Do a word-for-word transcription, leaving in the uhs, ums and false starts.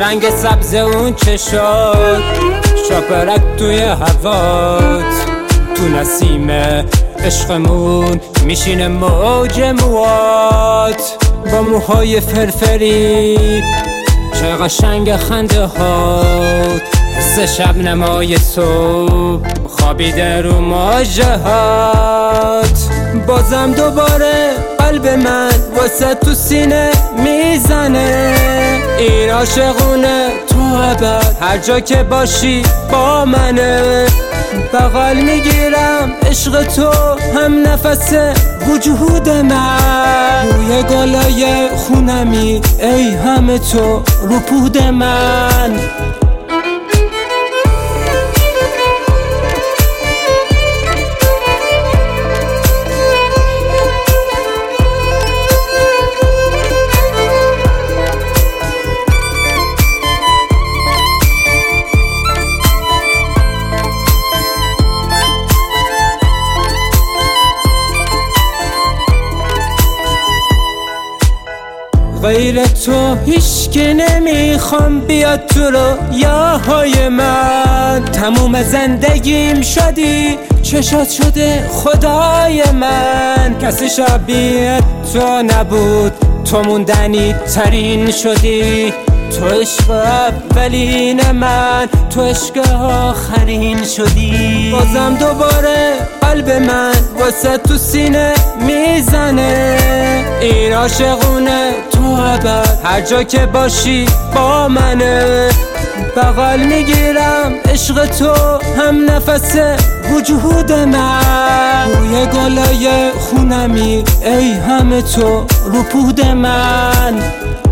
رنگ سبز اون چشات، شاپرک توی هوات، تو نسیم عشقمون میشینه موج موات، با موهای فرفری چه قشنگ خنده هات، حس شب نمای صبح خوابیده رو ماژهات. بازم دوباره قلب من واسه تو سینه میزنه، این عاشقونه تو ابد هر جا که باشی با منه. بغل میگیرم عشق تو هم نفس وجود من، روی گلای خونمی ای همه تو رو پود من. غیر تو هیچ که نمیخوام بیاد تو رویاهای من، تموم زندگیم شدی چشات شده خدای من. کسی شبیه تو نبود، تو موندنی ترین شدی، تو عشق اولین من، تو عشق آخرین شدی. بازم دوباره قلب من واسه تو سینه میزنه، این عاشقونه تو ابد هر جا که باشی با منه. بغل میگیرم عشق تو هم نفس وجود من، روی گلای خونمی ای همه تو رو پود من.